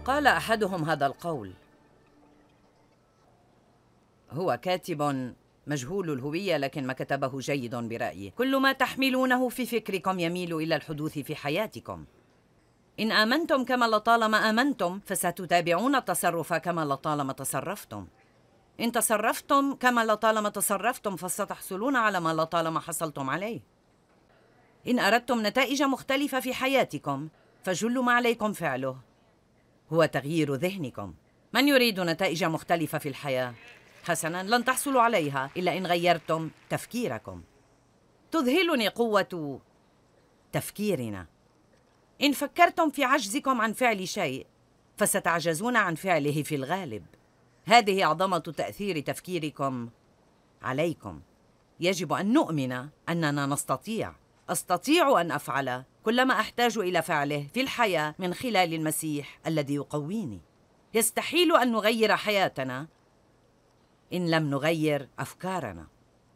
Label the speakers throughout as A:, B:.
A: قال أحدهم هذا القول: هو كاتب مجهول الهوية لكن ما كتبه جيد برأيي. كل ما تحملونه في فكركم يميل إلى الحدوث في حياتكم. إن آمنتم كما لطالما آمنتم فستتابعون التصرف كما لطالما تصرفتم. إن تصرفتم كما لطالما تصرفتم فستحصلون على ما لطالما حصلتم عليه. إن أردتم نتائج مختلفة في حياتكم فجل ما عليكم فعله هو تغيير ذهنكم. من يريد نتائج مختلفة في الحياة؟ حسناً، لن تحصلوا عليها إلا إن غيرتم تفكيركم. تذهلني قوة تفكيرنا. إن فكرتم في عجزكم عن فعل شيء فستعجزون عن فعله في الغالب. هذه عظمة تأثير تفكيركم عليكم. يجب أن نؤمن أننا نستطيع. أستطيع أن أفعل كل ما أحتاج إلى فعله في الحياة من خلال المسيح الذي يقويني. يستحيل أن نغير حياتنا إن لم نغير أفكارنا.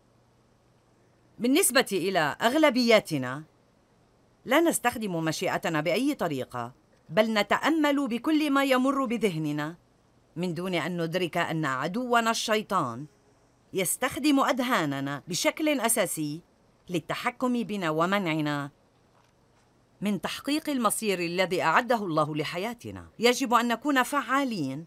A: بالنسبة إلى أغلبياتنا لا نستخدم مشيئتنا بأي طريقة، بل نتأمل بكل ما يمر بذهننا من دون أن ندرك أن عدونا الشيطان يستخدم أذهاننا بشكل أساسي للتحكم بنا ومنعنا من تحقيق المصير الذي أعده الله لحياتنا. يجب أن نكون فعالين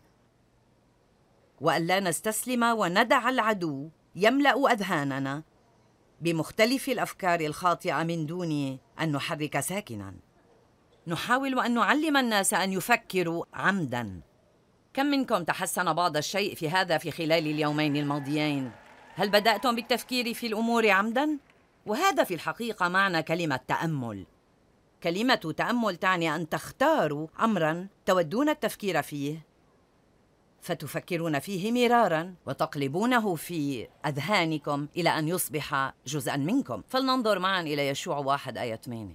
A: وأن لا نستسلم وندع العدو يملأ أذهاننا بمختلف الأفكار الخاطئة من دون أن نحرك ساكناً. نحاول أن نعلم الناس أن يفكروا عمداً. كم منكم تحسن بعض الشيء في هذا في خلال اليومين الماضيين؟ هل بدأتم بالتفكير في الأمور عمداً؟ وهذا في الحقيقة معنى كلمة تأمل. كلمة تأمل تعني أن تختاروا أمراً تودون التفكير فيه فتفكرون فيه مراراً وتقلبونه في أذهانكم إلى أن يصبح جزءاً منكم. فلننظر معاً إلى يشوع 1 آية 8.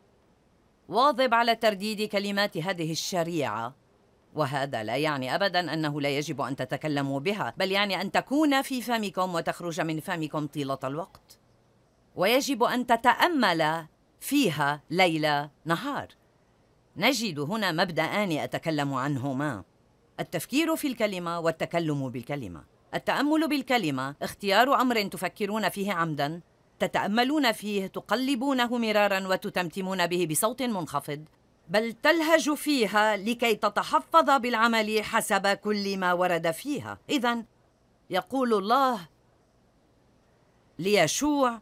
A: واظب على ترديد كلمات هذه الشريعة، وهذا لا يعني أبداً أنه لا يجب أن تتكلموا بها، بل يعني أن تكون في فمكم وتخرج من فمكم طيلة الوقت. ويجب أن تتأمل فيها ليل نهار. نجد هنا مبدأان أتكلم عنهما: التفكير في الكلمة والتكلم بالكلمة. التأمل بالكلمة اختيار أمر تفكرون فيه عمداً، تتأملون فيه، تقلبونه مراراً وتتمتمون به بصوت منخفض، بل تلهج فيها لكي تتحفظ بالعمل حسب كل ما ورد فيها. إذن يقول الله ليشوع: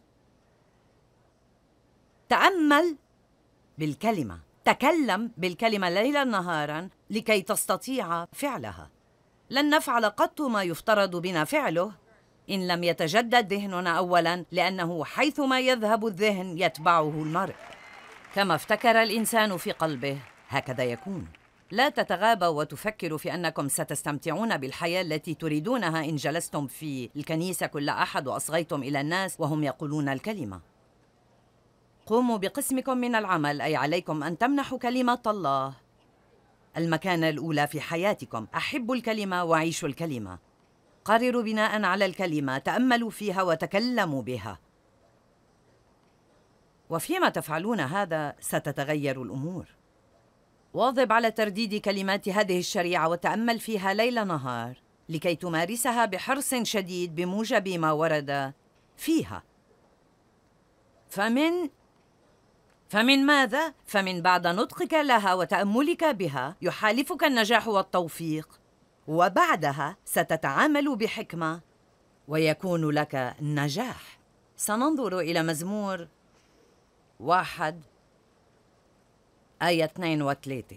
A: تأمل بالكلمة، تكلم بالكلمة ليلاً نهاراً لكي تستطيع فعلها. لن نفعل قط ما يفترض بنا فعله إن لم يتجدد ذهننا أولاً، لأنه حيثما يذهب الذهن يتبعه المرء. كما افتكر الإنسان في قلبه هكذا يكون. لا تتغابوا وتفكروا في أنكم ستستمتعون بالحياة التي تريدونها إن جلستم في الكنيسة كل أحد وأصغيتم إلى الناس وهم يقولون الكلمة. قوموا بقسمكم من العمل، أي عليكم أن تمنحوا كلمة الله المكانة الأولى في حياتكم. أحبوا الكلمة وعيشوا الكلمة. قرروا بناء على الكلمة، تأملوا فيها وتكلموا بها. وفيما تفعلون هذا ستتغير الأمور. واظب على ترديد كلمات هذه الشريعة وتأمل فيها ليل نهار لكي تمارسها بحرص شديد بموجب ما ورد فيها. فمن ماذا؟ فمن بعد نطقك لها وتأملك بها يحالفك النجاح والتوفيق، وبعدها ستتعامل بحكمة ويكون لك النجاح. سننظر إلى مزمور 1 آية 2 و3.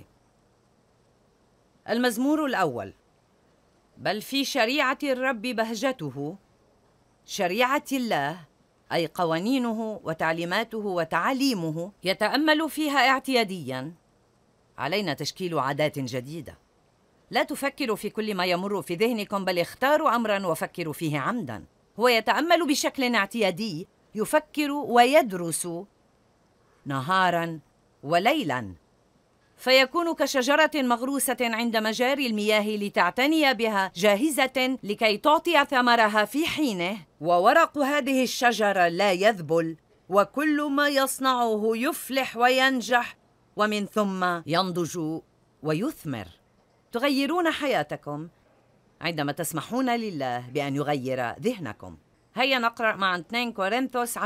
A: المزمور الأول: بل في شريعة الرب بهجته. شريعة الله أي قوانينه وتعليماته وتعاليمه يتأمل فيها اعتيادياً. علينا تشكيل عادات جديدة. لا تفكروا في كل ما يمر في ذهنكم، بل اختاروا أمراً وفكروا فيه عمداً. هو يتأمل بشكل اعتيادي، يفكر ويدرس نهاراً وليلاً، فيكون كشجرة مغروسة عند مجاري المياه لتعتني بها، جاهزة لكي تعطي ثمرها في حينه. وورق هذه الشجرة لا يذبل، وكل ما يصنعه يفلح وينجح، ومن ثم ينضج ويثمر. تغيرون حياتكم عندما تسمحون لله بأن يغير ذهنكم. هيا نقرأ معا 2 كورنثوس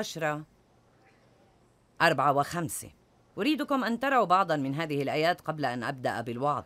A: 10:4 و5. أريدكم أن تروا بعضا من هذه الآيات قبل أن أبدأ بالوعظ.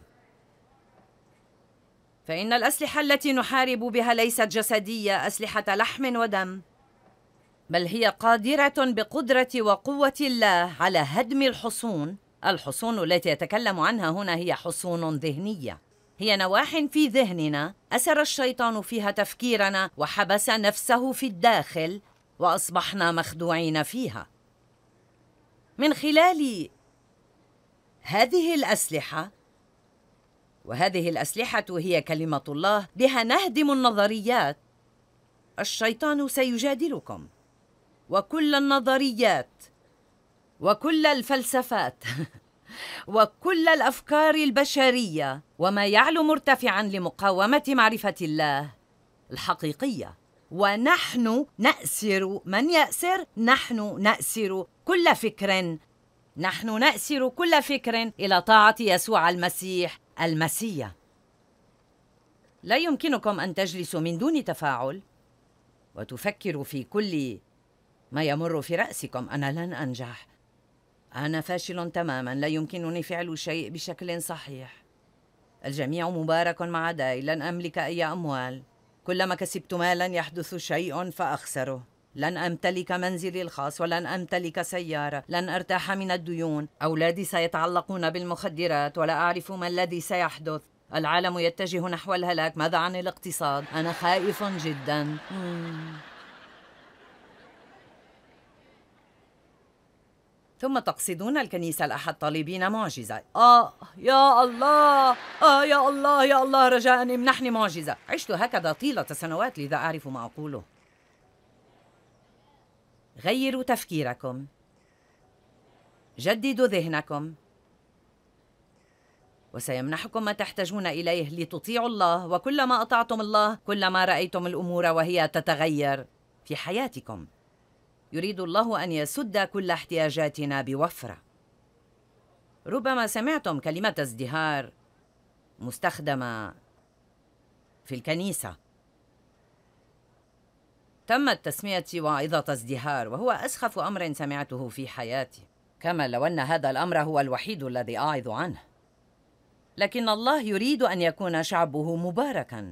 A: فإن الأسلحة التي نحارب بها ليست جسدية، أسلحة لحم ودم، بل هي قادرة بقدرة وقوة الله على هدم الحصون. الحصون التي يتكلم عنها هنا هي حصون ذهنية، هي نواح في ذهننا أسر الشيطان فيها تفكيرنا وحبس نفسه في الداخل، وأصبحنا مخدوعين فيها. من خلال هذه الأسلحة، وهذه الأسلحة هي كلمة الله، بها نهدم النظريات. الشيطان سيجادلكم، وكل النظريات وكل الفلسفات وكل الأفكار البشرية وما يعلو مرتفعاً لمقاومة معرفة الله الحقيقية. ونحن نأسر من يأسر؟ نحن نأسر كل فكر، نحن نأسر كل فكر إلى طاعة يسوع المسيح المسيح. لا يمكنكم أن تجلسوا من دون تفاعل وتفكروا في كل ما يمر في رأسكم: أنا لن أنجح، أنا فاشل تماماً، لا يمكنني فعل شيء بشكل صحيح، الجميع مبارك ما عداي، لن أملك أي أموال، كلما كسبت مالاً يحدث شيء فأخسره، لن أمتلك منزلي الخاص ولن أمتلك سيارة، لن أرتاح من الديون، أولادي سيتعلقون بالمخدرات ولا أعرف ما الذي سيحدث، العالم يتجه نحو الهلاك، ماذا عن الاقتصاد؟ أنا خائف جداً. ثم تقصدون الكنيسة الأحد طالبين معجزة. يا الله، يا الله، يا الله، رجاء امنحني معجزة. عشت هكذا طيلة سنوات، لذا أعرف ما أقوله. غيروا تفكيركم، جددوا ذهنكم، وسيمنحكم ما تحتاجون إليه لتطيعوا الله، وكلما أطعتم الله كلما رأيتم الأمور وهي تتغير في حياتكم. يريد الله أن يسد كل احتياجاتنا بوفرة. ربما سمعتم كلمة ازدهار مستخدمة في الكنيسة. تمت تسميتي واعظة ازدهار، وهو أسخف أمر سمعته في حياتي، كما لو أن هذا الأمر هو الوحيد الذي أعظ عنه. لكن الله يريد أن يكون شعبه مباركاً.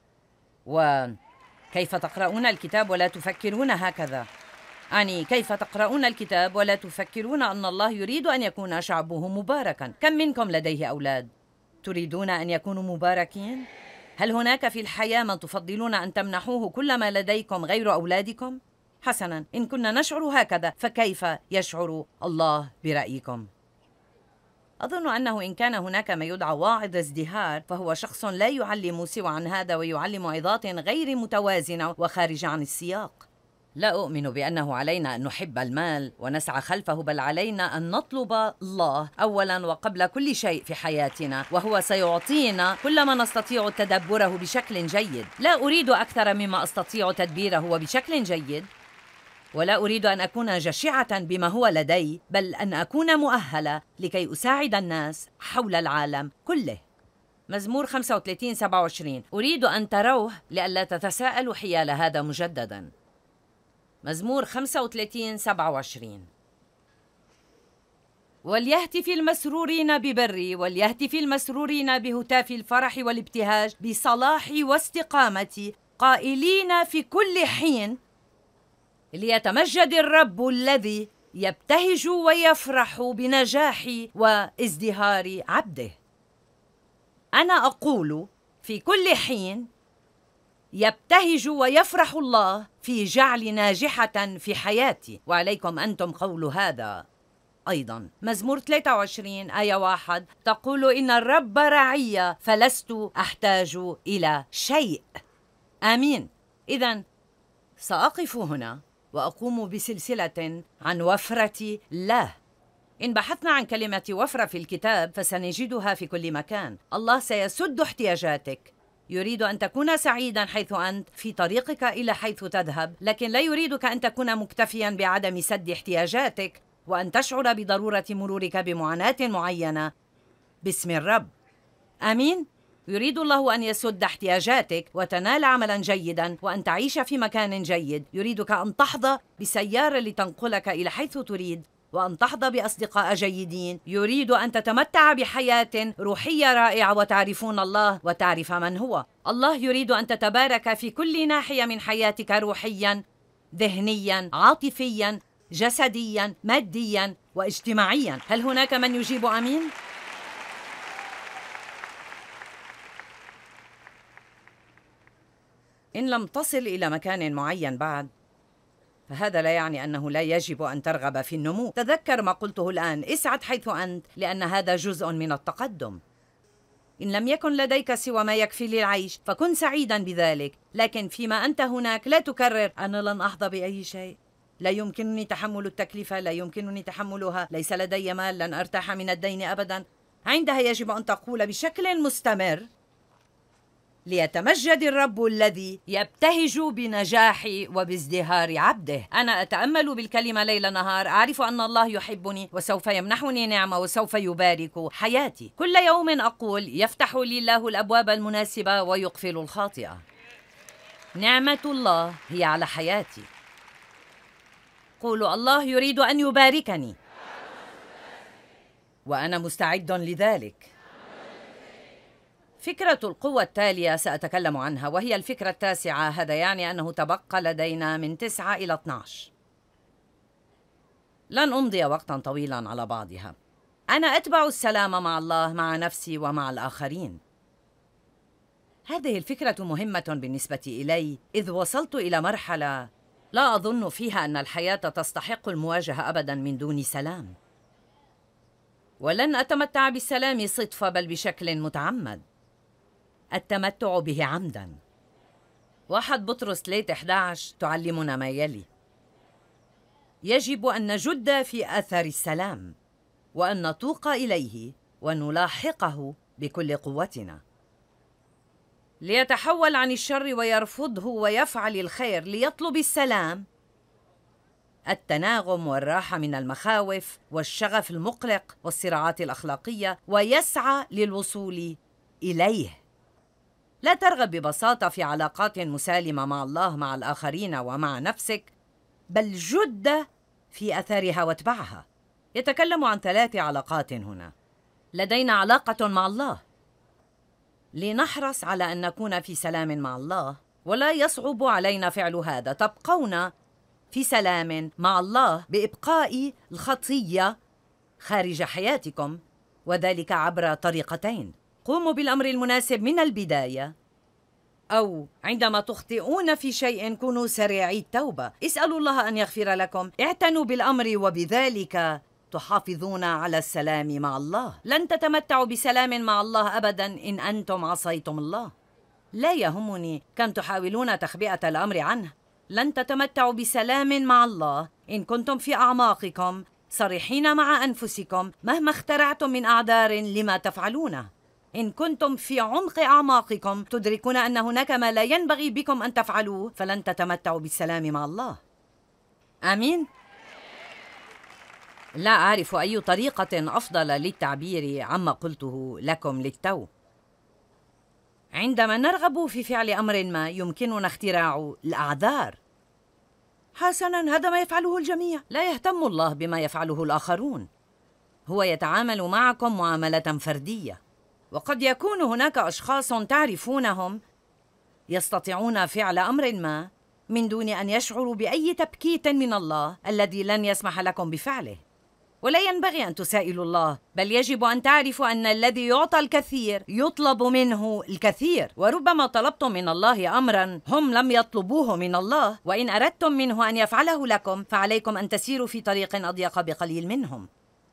A: وكيف تقرؤون الكتاب ولا تفكرون هكذا؟ كيف تقرؤون الكتاب ولا تفكرون أن الله يريد أن يكون شعبه مباركاً؟ كم منكم لديه أولاد؟ تريدون أن يكونوا مباركين؟ هل هناك في الحياة من تفضلون أن تمنحوه كل ما لديكم غير أولادكم؟ حسناً، إن كنا نشعر هكذا فكيف يشعر الله برأيكم؟ أظن أنه إن كان هناك ما يدعى واعظ ازدهار فهو شخص لا يعلم سوى عن هذا، ويعلم عظات غير متوازنة وخارجة عن السياق. لا أؤمن بأنه علينا أن نحب المال ونسعى خلفه، بل علينا أن نطلب الله أولاً وقبل كل شيء في حياتنا، وهو سيعطينا كل ما نستطيع تدبره بشكل جيد. لا أريد أكثر مما أستطيع تدبيره وبشكل جيد، ولا أريد أن أكون جشعة بما هو لدي، بل أن أكون مؤهلة لكي أساعد الناس حول العالم كله. مزمور 35:27. أريد أن تروه لئلا تتساءلوا حيال هذا مجدداً. مزمور 35:27. وليهتف المسرورين ببري، وليهتف المسرورين بهتاف الفرح والابتهاج، بصلاحي واستقامتي، قائلين في كل حين: ليتمجد الرب الذي يبتهج ويفرح بنجاح وازدهار عبده. أنا أقول في كل حين يبتهج ويفرح الله في جعل ناجحة في حياتي، وعليكم أنتم قول هذا أيضا. مزمور 23:1 تقول: إن الرب رعي فلست أحتاج إلى شيء. آمين. إذن سأقف هنا وأقوم بسلسلة عن وفرة الله. إن بحثنا عن كلمة وفرة في الكتاب فسنجدها في كل مكان. الله سيسد احتياجاتك. يريد أن تكون سعيداً حيث أنت في طريقك إلى حيث تذهب، لكن لا يريدك أن تكون مكتفياً بعدم سد احتياجاتك وأن تشعر بضرورة مرورك بمعاناة معينة باسم الرب. آمين؟ يريد الله أن يسد احتياجاتك وتنال عملاً جيداً وأن تعيش في مكان جيد. يريدك أن تحظى بسيارة لتنقلك إلى حيث تريد، وأن تحظى بأصدقاء جيدين. يريد أن تتمتع بحياة روحية رائعة وتعرفون الله وتعرف من هو. الله يريد أن تتبارك في كل ناحية من حياتك، روحياً، ذهنياً، عاطفياً، جسدياً، مادياً واجتماعياً. هل هناك من يجيب آمين؟ إن لم تصل إلى مكان معين بعد، فهذا لا يعني أنه لا يجب أن ترغب في النمو. تذكر ما قلته الآن، اسعد حيث أنت، لأن هذا جزء من التقدم. إن لم يكن لديك سوى ما يكفي للعيش فكن سعيداً بذلك، لكن فيما أنت هناك لا تكرر أنا لن أحظى بأي شيء، لا يمكنني تحمل التكلفة، لا يمكنني تحملها، ليس لدي مال، لن أرتاح من الدين أبداً. عندها يجب أن تقول بشكل مستمر: ليتمجد الرب الذي يبتهج بنجاح وبازدهار عبده. أنا أتأمل بالكلمة ليل نهار، أعرف أن الله يحبني وسوف يمنحني نعمة وسوف يبارك حياتي. كل يوم أقول: يفتح لي الله الأبواب المناسبة ويقفل الخاطئة. نعمة الله هي على حياتي. قولوا: الله يريد أن يباركني وأنا مستعد لذلك. فكرة القوة التالية سأتكلم عنها، وهي الفكرة التاسعة. هذا يعني أنه تبقى لدينا من 9 إلى 12. لن أمضي وقتا طويلا على بعضها. أنا أتبع السلام مع الله، مع نفسي ومع الآخرين. هذه الفكرة مهمة بالنسبة إلي، إذ وصلت إلى مرحلة لا أظن فيها أن الحياة تستحق المواجهة أبدا من دون سلام. ولن أتمتع بالسلام صدفة، بل بشكل متعمد، التمتع به عمداً. 1 بطرس 3:11 تعلمنا ما يلي: يجب أن نجد في أثر السلام وأن نتوق إليه ونلاحقه بكل قوتنا. ليتحول عن الشر ويرفضه ويفعل الخير، ليطلب السلام، التناغم والراحة من المخاوف والشغف المقلق والصراعات الأخلاقية، ويسعى للوصول إليه. لا ترغب ببساطة في علاقات مسالمة مع الله، مع الآخرين ومع نفسك، بل جد في أثرها واتبعها. يتكلم عن 3 علاقات هنا. لدينا علاقة مع الله، لنحرص على أن نكون في سلام مع الله، ولا يصعب علينا فعل هذا. تبقون في سلام مع الله بإبقاء الخطية خارج حياتكم، وذلك عبر طريقتين: قوموا بالأمر المناسب من البداية، أو عندما تخطئون في شيء كونوا سريعي التوبة. اسألوا الله أن يغفر لكم، اعتنوا بالأمر، وبذلك تحافظون على السلام مع الله. لن تتمتعوا بسلام مع الله أبداً إن أنتم عصيتم الله. لا يهمني كم تحاولون تخبئة الأمر عنه، لن تتمتعوا بسلام مع الله إن كنتم في أعماقكم صريحين مع أنفسكم مهما اخترعتم من أعذار لما تفعلونه. إن كنتم في عمق أعماقكم تدركون أن هناك ما لا ينبغي بكم أن تفعلوه، فلن تتمتعوا بالسلام مع الله. آمين؟ لا أعرف أي طريقة أفضل للتعبير عما قلته لكم للتو. عندما نرغب في فعل أمر ما يمكننا اختراع الأعذار. حسناً، هذا ما يفعله الجميع. لا يهتم الله بما يفعله الآخرون، هو يتعامل معكم معاملة فردية. وقد يكون هناك أشخاص تعرفونهم يستطيعون فعل أمر ما من دون أن يشعروا بأي تبكيت من الله الذي لن يسمح لكم بفعله. ولا ينبغي أن تسائلوا الله، بل يجب أن تعرفوا أن الذي يعطى الكثير يطلب منه الكثير. وربما طلبتم من الله أمراً هم لم يطلبوه من الله، وإن أردتم منه أن يفعله لكم فعليكم أن تسيروا في طريق أضيق بقليل منهم.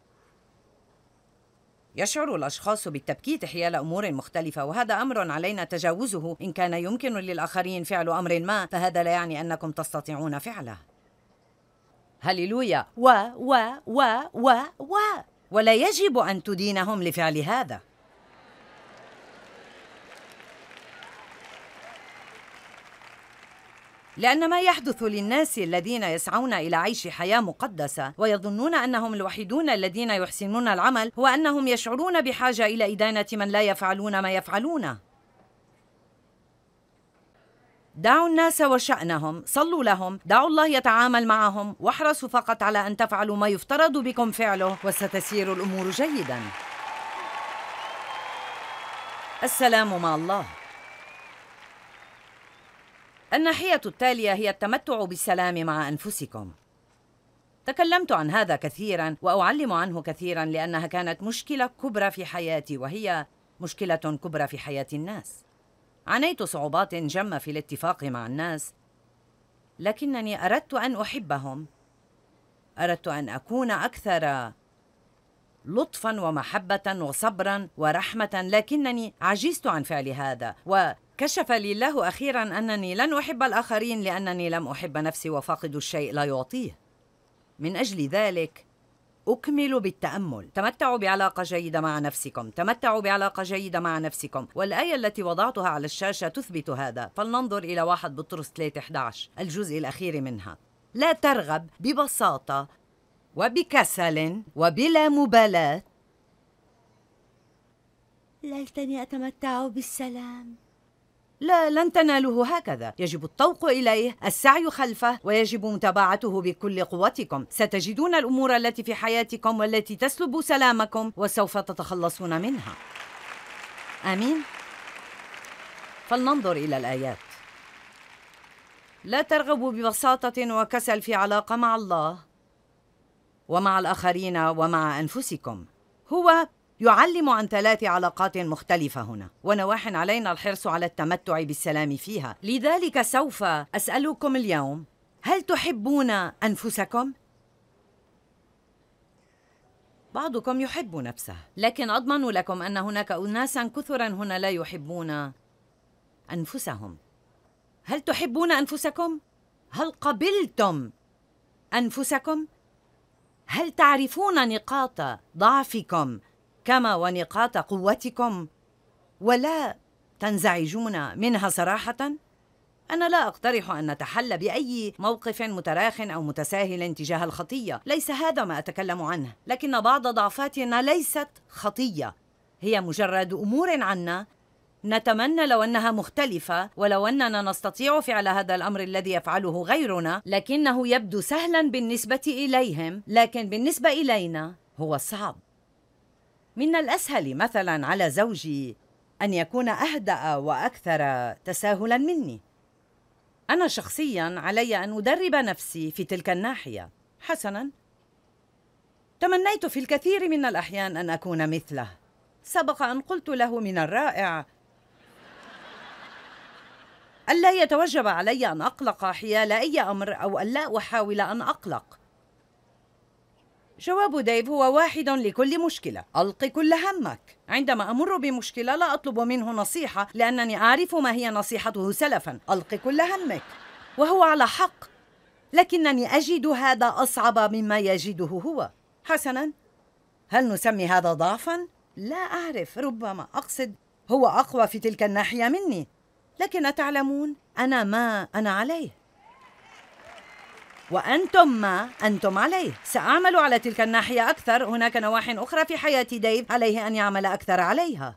A: يشعر الأشخاص بالتبكيت حيال أمور مختلفة، وهذا أمر علينا تجاوزه. إن كان يمكن للآخرين فعل أمر ما، فهذا لا يعني أنكم تستطيعون فعله. هللويا. ولا يجب أن تدينهم لفعل هذا. لأن ما يحدث للناس الذين يسعون إلى عيش حياة مقدسة ويظنون أنهم الوحيدون الذين يحسنون العمل هو أنهم يشعرون بحاجة إلى إدانة من لا يفعلون ما يفعلونه. دعوا الناس وشأنهم، صلوا لهم، دعوا الله يتعامل معهم، واحرصوا فقط على أن تفعلوا ما يفترض بكم فعله وستسير الأمور جيداً. السلام مع الله. الناحية التالية هي التمتع بالسلام مع أنفسكم. تكلمت عن هذا كثيراً وأعلم عنه كثيراً لأنها كانت مشكلة كبرى في حياتي، وهي مشكلة كبرى في حياة الناس. عانيت صعوبات جمة في الاتفاق مع الناس، لكنني أردت أن أحبهم، أردت أن أكون أكثر لطفاً ومحبة وصبراً ورحمة، لكنني عجزت عن فعل هذا، وكشف لي الله أخيراً أنني لن أحب الآخرين لأنني لم أحب نفسي، وفاقد الشيء لا يعطيه. من أجل ذلك أكمل بالتأمل. تمتعوا بعلاقة جيدة مع نفسكم، تمتعوا بعلاقة جيدة مع نفسكم، والآية التي وضعتها على الشاشة تثبت هذا. فلننظر إلى 1 بطرس 3:11 الجزء الأخير منها. لا ترغب ببساطة وبكسل وبلا مبالاة. ليتني أتمتع بالسلام. لا، لن تنالوه هكذا. يجب الطوق إليه، السعي خلفه، ويجب متابعته بكل قوتكم. ستجدون الأمور التي في حياتكم والتي تسلب سلامكم، وسوف تتخلصون منها. آمين؟ فلننظر إلى الآيات. لا ترغبوا ببساطة وكسل في علاقة مع الله ومع الآخرين ومع أنفسكم. هو يعلم عن 3 علاقات مختلفة هنا، ونواح علينا الحرص على التمتع بالسلام فيها. لذلك سوف أسألكم اليوم: هل تحبون أنفسكم؟ بعضكم يحب نفسه، لكن أضمن لكم أن هناك أناسا كثرا هنا لا يحبون أنفسهم. هل تحبون أنفسكم؟ هل قبلتم أنفسكم؟ هل تعرفون نقاط ضعفكم كما ونقاط قوتكم ولا تنزعجون منها صراحة؟ أنا لا أقترح أن نتحلى بأي موقف متراخٍ أو متساهل تجاه الخطية، ليس هذا ما أتكلم عنه، لكن بعض ضعفاتنا ليست خطية، هي مجرد أمور عنا نتمنى لو أنها مختلفة، ولو أننا نستطيع فعل هذا الأمر الذي يفعله غيرنا، لكنه يبدو سهلاً بالنسبة إليهم، لكن بالنسبة إلينا هو صعب. من الأسهل مثلاً على زوجي أن يكون أهدأ وأكثر تساهلاً مني. أنا شخصياً علي أن أدرب نفسي في تلك الناحية. حسناً، تمنيت في الكثير من الأحيان أن أكون مثله. سبق أن قلت له من الرائع ألا يتوجب علي أن أقلق حيال أي أمر أو ألا أحاول أن أقلق. جواب ديف هو واحد لكل مشكلة: ألق كل همك. عندما أمر بمشكلة لا أطلب منه نصيحة لأنني أعرف ما هي نصيحته سلفاً: ألق كل همك. وهو على حق، لكنني أجد هذا أصعب مما يجده هو. حسناً، هل نسمي هذا ضعفاً؟ لا أعرف، ربما أقصد هو أقوى في تلك الناحية مني، لكن تعلمون أنا ما أنا عليه وأنتم ما أنتم عليه. سأعمل على تلك الناحية أكثر. هناك نواحٍ أخرى في حياة ديف عليه أن يعمل أكثر عليها.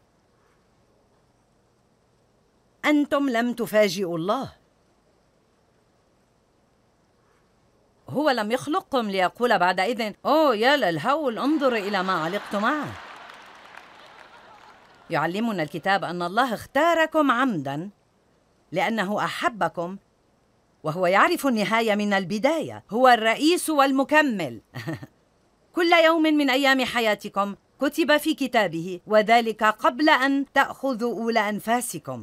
A: أنتم لم تفاجئوا الله. هو لم يخلقكم ليقول بعد إذن: أوه يا للهول، انظر إلى ما علقت معه. يعلمنا الكتاب أن الله اختاركم عمداً لأنه أحبكم، وهو يعرف النهاية من البداية. هو الرئيس والمكمل. كل يوم من أيام حياتكم كتب في كتابه، وذلك قبل أن تأخذوا أولى أنفاسكم.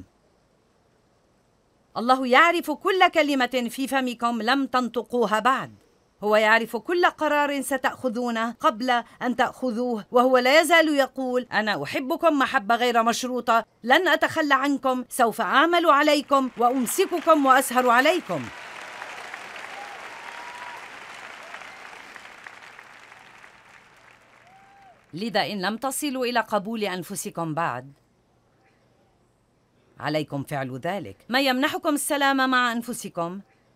A: الله يعرف كل كلمة في فمكم لم تنطقوها بعد. هو يعرف كل قرار ستأخذونه قبل أن تأخذوه، وهو لا يزال يقول: أنا أحبكم محبة غير مشروطة، لن أتخلى عنكم، سوف أعمل عليكم وأمسككم وأسهر عليكم. لذا إن لم تصلوا إلى قبول أنفسكم بعد، عليكم فعل ذلك. ما يمنحكم السلام مع أنفسكم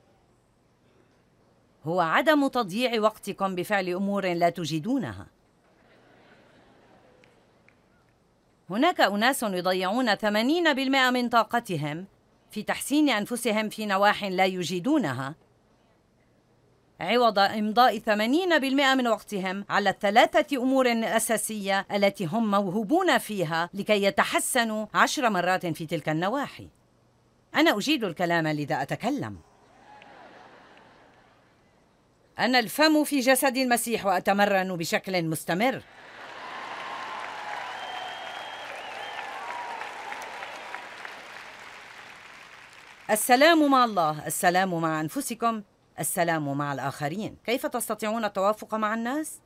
A: هو عدم تضييع وقتكم بفعل أمور لا تجيدونها. هناك أناس يضيعون 80% من طاقتهم في تحسين أنفسهم في نواحٍ لا يجيدونها، عوض إمضاء 80% من وقتهم على الثلاثة أمور أساسية التي هم موهوبون فيها لكي يتحسنوا 10 مرات في تلك النواحي. أنا أجيد الكلام لذا أتكلم. أنا الفم في جسد المسيح وأتمرن بشكل مستمر. السلام مع الله، السلام مع أنفسكم، السلام مع الآخرين. كيف تستطيعون التوافق مع الناس؟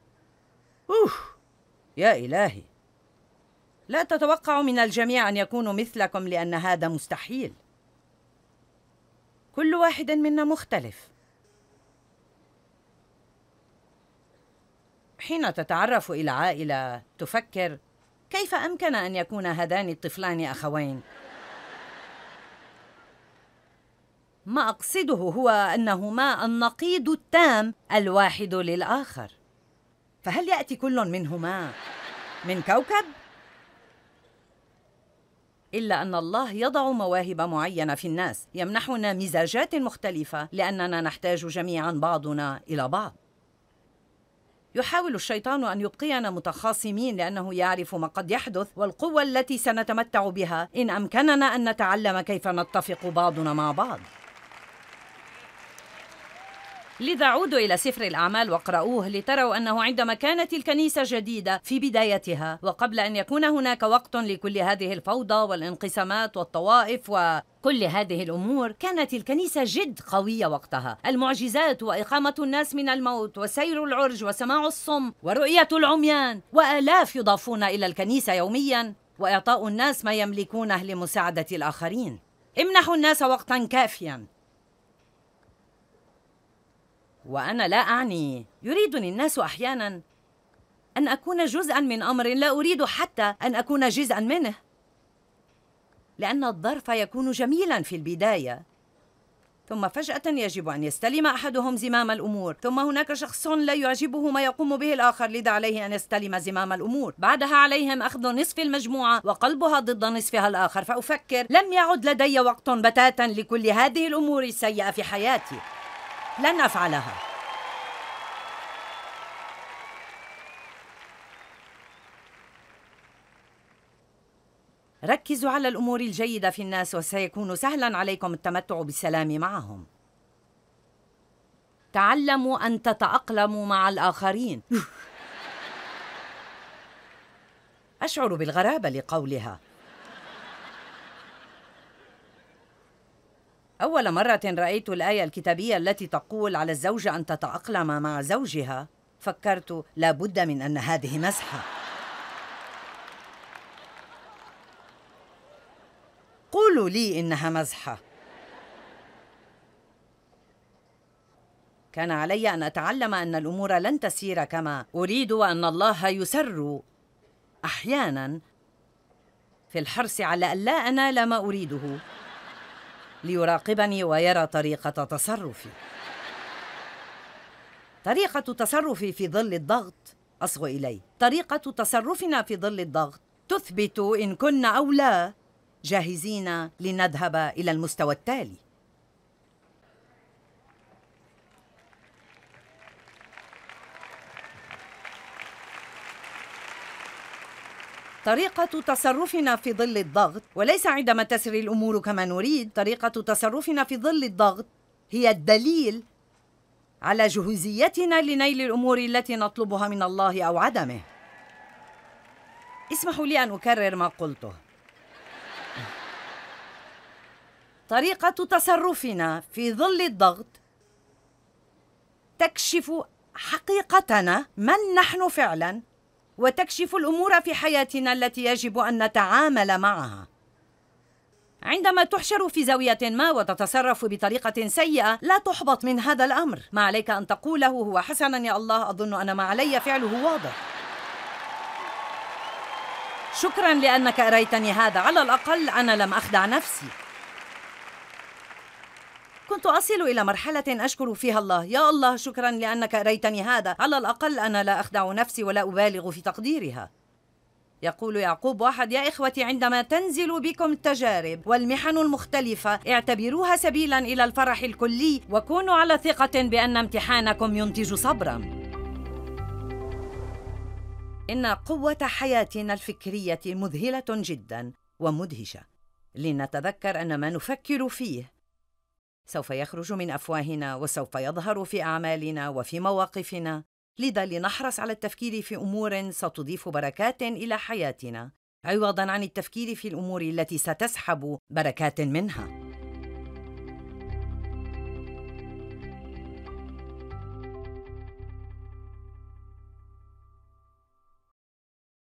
A: يا إلهي، لا تتوقعوا من الجميع أن يكونوا مثلكم لأن هذا مستحيل. كل واحد منا مختلف. حين تتعرف إلى عائلة تفكر كيف أمكن أن يكون هذان الطفلان أخوين؟ ما أقصده هو أنهما النقيض التام الواحد للآخر. فهل يأتي كل منهما من كوكب؟ إلا أن الله يضع مواهب معينة في الناس، يمنحنا مزاجات مختلفة لأننا نحتاج جميعاً بعضنا إلى بعض. يحاول الشيطان أن يبقينا متخاصمين لأنه يعرف ما قد يحدث والقوة التي سنتمتع بها إن أمكننا أن نتعلم كيف نتفق بعضنا مع بعض. لذا عودوا إلى سفر الأعمال واقرأوه لتروا أنه عندما كانت الكنيسة جديدة في بدايتها وقبل أن يكون هناك وقت لكل هذه الفوضى والانقسامات والطوائف وكل هذه الأمور، كانت الكنيسة جد قوية وقتها. المعجزات وإقامة الناس من الموت وسير العرج وسماع الصم ورؤية العميان، وآلاف يضافون إلى الكنيسة يومياً، وإعطاء الناس ما يملكونه لمساعدة الآخرين. امنحوا الناس وقتاً كافياً. وأنا لا أعني يريدني الناس أحياناً أن أكون جزءاً من أمر لا أريد حتى أن أكون جزءاً منه، لأن الظرف يكون جميلاً في البداية، ثم فجأة يجب أن يستلم أحدهم زمام الأمور، ثم هناك شخص لا يعجبه ما يقوم به الآخر، لذا عليه أن يستلم زمام الأمور. بعدها عليهم أخذ نصف المجموعة وقلبها ضد نصفها الآخر. فأفكر لم يعد لدي وقت بتاتا لكل هذه الأمور السيئة في حياتي، لن أفعلها. ركزوا على الأمور الجيدة في الناس وسيكون سهلاً عليكم التمتع بالسلام معهم. تعلموا أن تتأقلموا مع الآخرين. أشعر بالغرابة لقولها. أول مرة رأيت الآية الكتابية التي تقول على الزوجة أن تتأقلم مع زوجها، فكرت لا بد من أن هذه مزحة. قولوا لي إنها مزحة. كان علي أن أتعلم أن الأمور لن تسير كما أريد، وأن الله يسر أحياناً في الحرص على أن لا أنال ما أريده ليراقبني ويرى طريقة تصرفي. طريقة تصرفي في ظل الضغط، أصغ إلي، طريقة تصرفنا في ظل الضغط تثبت إن كنا أو لا جاهزين لنذهب إلى المستوى التالي. طريقة تصرفنا في ظل الضغط، وليس عندما تسري الأمور كما نريد، طريقة تصرفنا في ظل الضغط هي الدليل على جهوزيتنا لنيل الأمور التي نطلبها من الله أو عدمه. اسمحوا لي أن أكرر ما قلته. طريقة تصرفنا في ظل الضغط تكشف حقيقتنا، من نحن فعلاً، وتكشف الأمور في حياتنا التي يجب أن نتعامل معها. عندما تحشر في زاوية ما وتتصرف بطريقة سيئة، لا تحبط من هذا الأمر. ما عليك أن تقوله هو حسناً يا الله، أظن أن ما علي فعله واضح. شكراً لأنك أريتني هذا، على الأقل أنا لم أخدع نفسي. كنت أصل إلى مرحلة أشكر فيها الله. يا الله، شكرا لأنك أريتني هذا، على الأقل أنا لا أخدع نفسي ولا أبالغ في تقديرها. يقول يعقوب 1: يا إخوتي، عندما تنزل بكم التجارب والمحن المختلفة اعتبروها سبيلا إلى الفرح الكلي، وكونوا على ثقة بأن امتحانكم ينتج صبرا. إن قوة حياتنا الفكرية مذهلة جدا ومدهشة. لنتذكر أن ما نفكر فيه سوف يخرج من أفواهنا وسوف يظهر في أعمالنا وفي مواقفنا. لذا لنحرص على التفكير في أمور ستضيف بركات إلى حياتنا، عوضاً عن التفكير في الأمور التي ستسحب بركات منها.